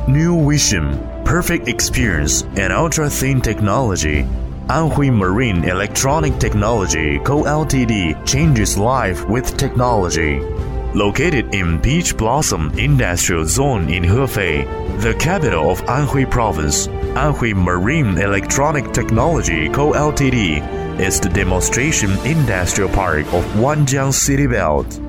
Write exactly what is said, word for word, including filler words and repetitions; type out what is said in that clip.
New vision, perfect experience, and ultra-thin technology. Anhui Marine Electronic Technology Co., Ltd. changes life with technology. Located in Peach Blossom Industrial Zone in Hefei, the capital of Anhui Province, Anhui Marine Electronic Technology Co., Ltd. is the demonstration industrial park of Wanjiang City Belt.